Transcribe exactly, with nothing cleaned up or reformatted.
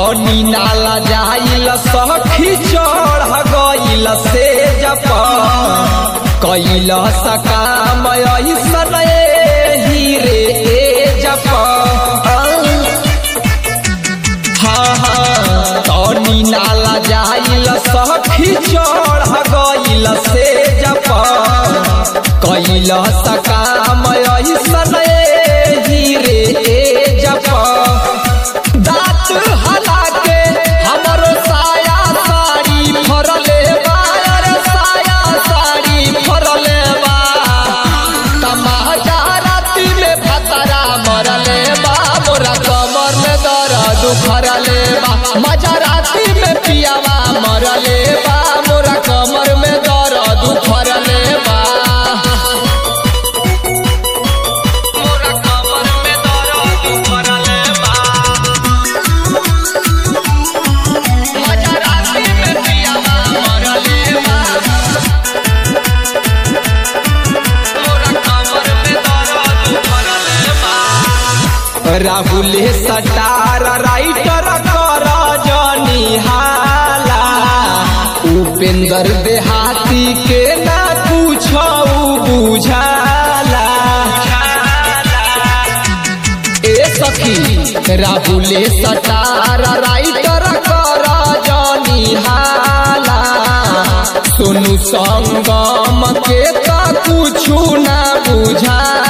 तनी नाला जाइल सखी चढ़ गइल से जप कैल सकाम ऐसन हीरे जप हाँ हाँ तनी नाला जाइल सखी चढ़ गइल से जप कैल सकाम ऐसन हीरे जप दांत हला के हमरो साया साड़ी फरले बार साया साड़ी फरले बा तमाचा राती में भतरा मरले बा मोरा कमर में दर्द फरले बा मजा राती में पियावा मरले बा मोरा कमर में दर्द फरले बा मोरा कमर में दर्द फरले बा मजा राती में पियावा मरले बा मोरा कमर में दर्द फरले बा राहुल सटार राइटर कर जनी हाला उपेंद्र देहाती के ना पूछो बुझाला ए सखी राहुल सटार राइटर कर जनी हाला सोनू संगम के तो कुछ ना बुझा